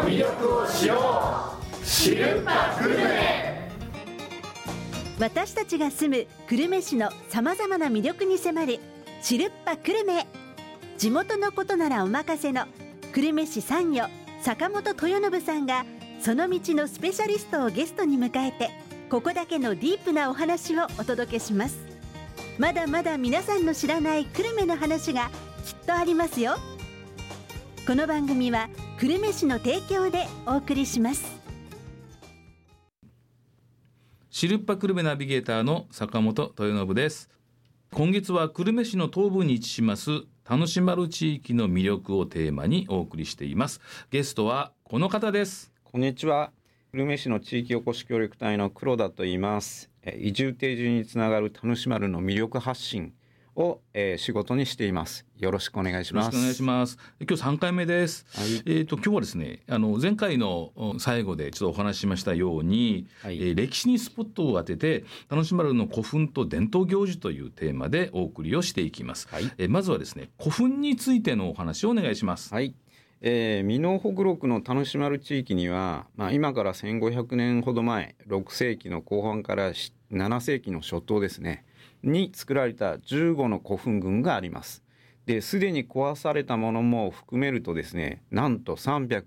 魅力を知ろう、知るぱグルメ。 私たちが住む久留米市のさまざまな魅力に迫る知るっぱ久留米。地元のことならお任せの久留米市参与坂本豊信さんがその道のスペシャリストをゲストに迎えて、ここだけのディープなお話をお届けします。まだまだ皆さんの知らない久留米の話がきっとありますよ。この番組は久留米市の提供でお送りします。 知るっぱ久留米ナビゲーターの坂本豊信です。今月は久留米市の東部に位置します楽しまる地域の魅力をテーマにお送りしています。ゲストはこの方です。 こんにちは。久留米市の地域おこし協力隊の黒田と言います。移住定住につながる楽しまるの魅力発信を、仕事にしています。よろしくお願いします。 よろしくお願いします。今日3回目です。 はい。 今日はですね、前回の最後でちょっとお話ししましたように、 はい。 歴史にスポットを当てて楽しまるの古墳と伝統行事というテーマでお送りをしていきます。 はい。 まずはですね、古墳についてのお話をお願いします。 はい。美濃北麓の楽しまる地域には、今から1500年ほど前、6世紀の後半から7世紀の初頭ですねに作られた15の古墳群があります。で、すでに壊されたものも含めるとですね、なんと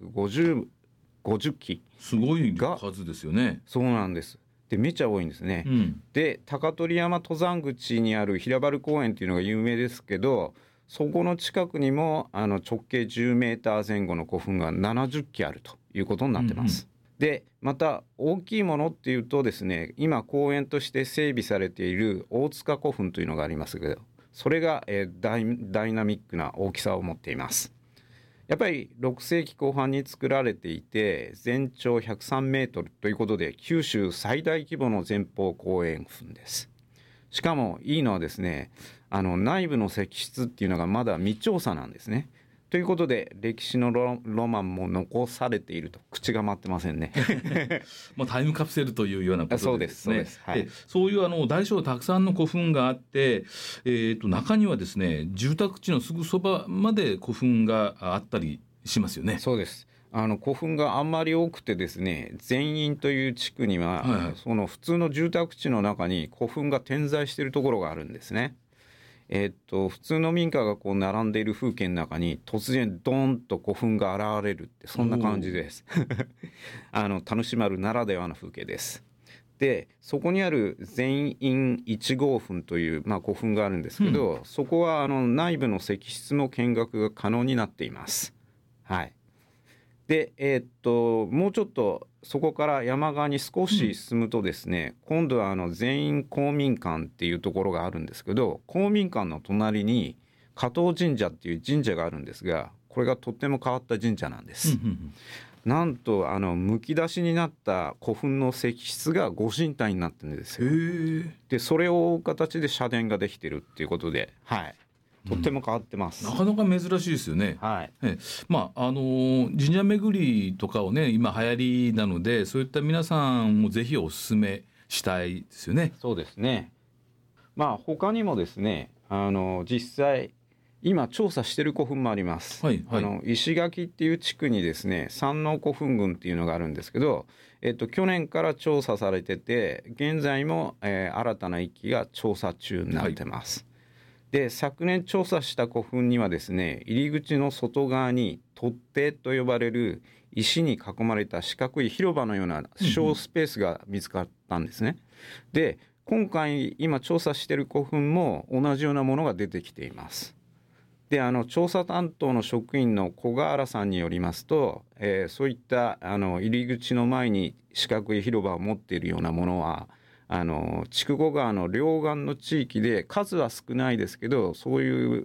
350基。 すごい数ですよね。 そうなんです。で、めちゃ多いんですね。で、高取山登山口にある平原公園っていうのが有名ですけど、そこの近くにも直径10メーター前後の古墳が70基あるということになってます。で、また大きいものっていうとですね、今公園として整備されている大塚古墳というのがありますけど、それが、ダイナミックな大きさを持っています。やっぱり6世紀後半に作られていて、全長103メートルということで九州最大規模の前方後円墳です。しかもいいのはですね、内部の石室っていうのがまだ未調査なんですね。ということで歴史のロマンも残されていると。口が回ってませんね。 タイムカプセルというようなことですね。 そうです。はい。 そういう大小たくさんの古墳があって、中にはですね、住宅地のすぐそばまで古墳があったりしますよね。 そうです。古墳があんまり多くてですね、全院という地区には、その普通の住宅地の中に古墳が点在しているところがあるんですね。普通の民家がこう並んでいる風景の中に突然ドーンと古墳が現れるって、そんな感じです。楽しまるならではの風景です。で、そこにある全院1号墳という、古墳があるんですけど、そこは内部の石室の見学が可能になっています。はい。で、もうちょっとそこから山側に少し進むとですね、今度は全員公民館っていうところがあるんですけど、公民館の隣に加藤神社っていう神社があるんですが、これがとっても変わった神社なんです。なんとむき出しになった古墳の石室がご神体になってるんですよ。で、それを追う形で社殿ができてるっていうことで、はい。とっても変わってます。 なかなか珍しいですよね。 はい。 神社巡りとかをね、今流行りなので、そういった皆さんもぜひお勧めしたいですよね。 そうですね。他にもですね、実際今調査している古墳もあります。石垣っていう地区にですね、山王古墳群っていうのがあるんですけど、去年から調査されてて、現在も、新たな一期が調査中になってます。で、昨年調査した古墳にはですね、入り口の外側に取っ手と呼ばれる石に囲まれた四角い広場のような小スペースが見つかったんですね。で、今回今調査している古墳も同じようなものが出てきています。で、調査担当の職員の小河原さんによりますと、そういった入り口の前に四角い広場を持っているようなものは筑後川の両岸の地域で数は少ないですけど、そういう、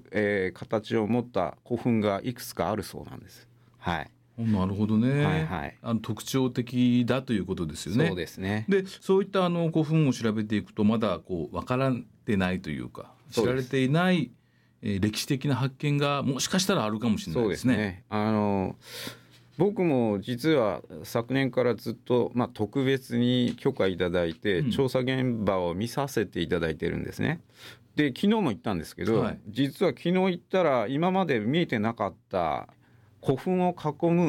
形を持った古墳がいくつかあるそうなんです。はい。 なるほどね。特徴的だということですよね。 そうですね。 で、そういった古墳を調べていくと、まだこう分からってないというか、知られていない歴史的な発見がもしかしたらあるかもしれないですね。 そうですね。僕も実は昨年からずっと、特別に許可いただいて、調査現場を見させていただいてるんですね。で、昨日も行ったんですけど、実は昨日行ったら今まで見えてなかった古墳を囲む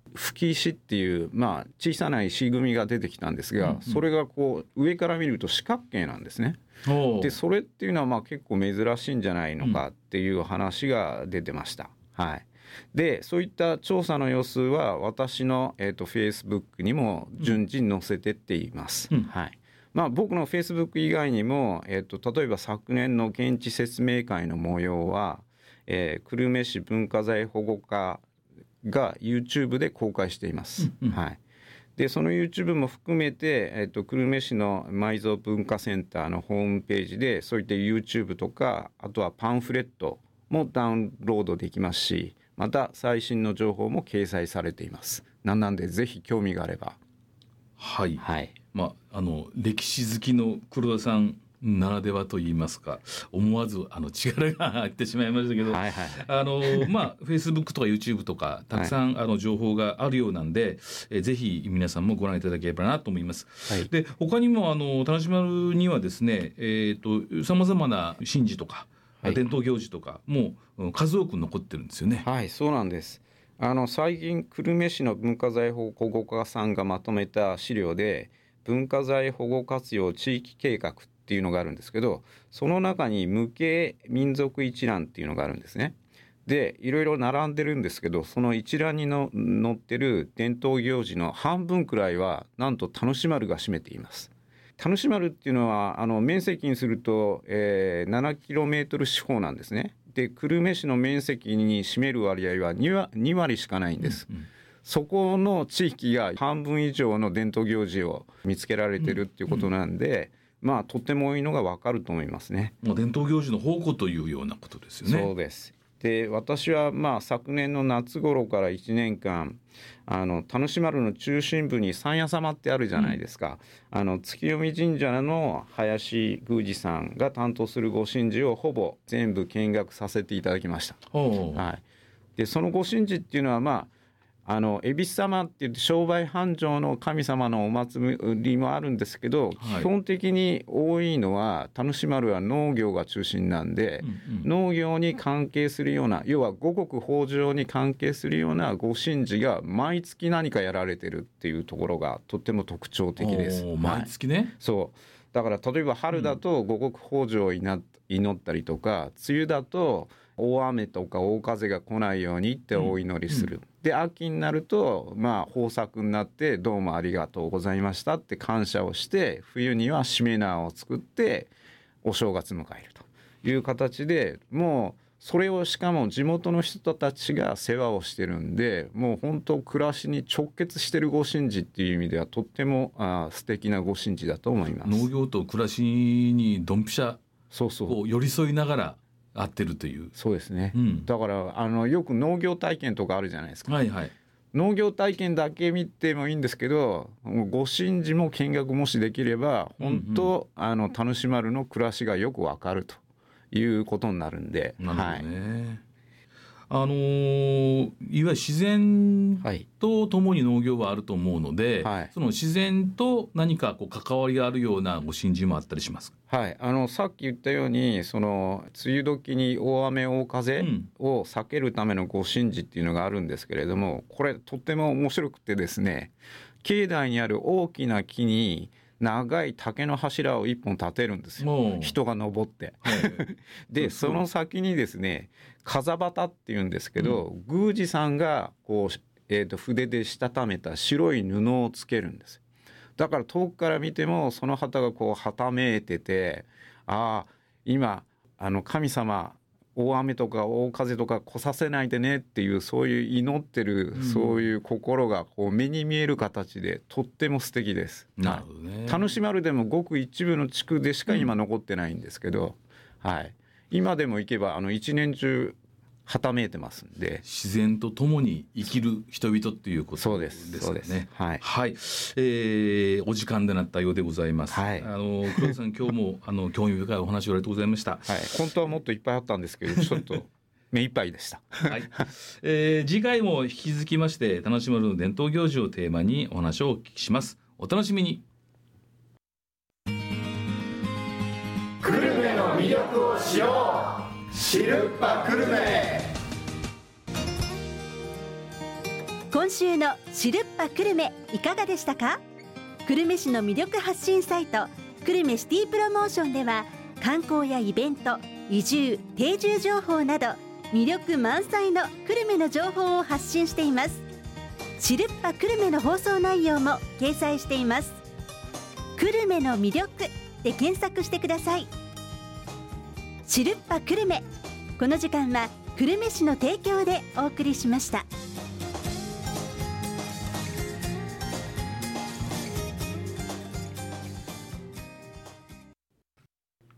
吹石っていう、小さな石組みが出てきたんですが、それがこう上から見ると四角形なんですね。でそれっていうのは結構珍しいんじゃないのかっていう話が出てました。はい。でそういった調査の様子は私の、Facebook にも順次載せてっています。はい。僕の Facebook 以外にも、例えば昨年の現地説明会の模様は、久留米市文化財保護課が YouTube で公開しています。はい。でその YouTube も含めて、久留米市の埋蔵文化センターのホームページでそういった YouTube とかあとはパンフレットもダウンロードできますし、また最新の情報も掲載されています。なんでぜひ興味があれば。 はい、 はい。 歴史好きの黒田さんならではと言いますか、思わず力が入ってしまいましたけど、Facebook とか YouTube とかたくさん、情報があるようなんで、ぜひ皆さんもご覧いただければなと思います。はい、で他にも田無丸にはですね、さまざまな神事とか、伝統行事とかも数多く残ってるんですよね。 はい、そうなんです。最近久留米市の文化財保護課さんがまとめた資料で文化財保護活用地域計画っていうのがあるんですけど、その中に無形民族一覧っていうのがあるんですね。でいろいろ並んでるんですけど、その一覧に載ってる伝統行事の半分くらいはなんと田主丸が占めています。田主丸っていうのは面積にすると、7km 四方なんですね。で久留米市の面積に占める割合は2割しかないんです。そこの地域が半分以上の伝統行事を見つけられてるっていうことなんで、とっても多いのが分かると思いますね。 伝統行事の宝庫というようなことですよね。 そうです。で私は昨年の夏頃から1年間田主丸の中心部に山屋様ってあるじゃないですか。月読神社の林宮司さんが担当するご神事をほぼ全部見学させていただきました。はい、でそのご神事っていうのは恵比寿様って言って商売繁盛の神様のお祭りもあるんですけど、基本的に多いのは田主丸は農業が中心なんで、農業に関係するような、要は五穀豊穣に関係するようなご神事が毎月何かやられてるっていうところがとっても特徴的です。 毎月ね。 そうだから例えば春だと五穀豊穣を祈ったりとか、梅雨だと大雨とか大風が来ないようにってお祈りする。で秋になると豊作になってどうもありがとうございましたって感謝をして、冬にはしめ縄を作ってお正月迎えるという形で、もうそれをしかも地元の人たちが世話をしてるんで、もう本当暮らしに直結してるご神事っていう意味ではとっても素敵なご神事だと思います。 農業と暮らしにドンピシャこう寄り添いながら合ってるという。 そうですね、だからよく農業体験とかあるじゃないですか。農業体験だけ見てもいいんですけど、ご神事も見学もしできれば本当、田主丸の暮らしがよくわかるということになるんで。 なるほどね。いわゆる自然とともに農業はあると思うので、その自然と何か関わりがあるようなご神事もあったりしますか。 はい、さっき言ったようにその梅雨時に大雨大風を避けるためのご神事っていうのがあるんですけれども、これとっても面白くてですね、境内にある大きな木に長い竹の柱を一本立てるんですよ、人が登って、でその先にですね風旗っていうんですけど、宮司さんがこう、筆でしたためた白い布をつけるんです。だから遠くから見てもその旗がこうはためいてて、今神様大雨とか大風とか来させないでねっていう、そういう祈ってる、そういう心がこう目に見える形でとっても素敵です。 なるほどね。 田主丸でもごく一部の地区でしか今残ってないんですけど、今でも行けば一年中はためいてますんで、 自然とともに生きる人々っていうことですね。 そうです。はい、 お時間でなったようでございます。黒田さん今日も興味深いお話をありがとうございました。 本当はもっといっぱいあったんですけどちょっと目いっぱいでした。 次回も引き続きまして田主丸の伝統行事をテーマにお話をお聞きします。お楽しみに。 久留米の魅力を知ろう、知るっぱ久留米。 今今週のシルッパ久留米いかがでしたか？久留米市の魅力発信サイト久留米シティプロモーションでは、観光やイベント、移住、定住情報など魅力満載の久留米の情報を発信しています。シルッパ久留米の放送内容も掲載しています。久留米の魅力で検索してください。シルッパ久留米、この時間は久留米市の提供でお送りしました。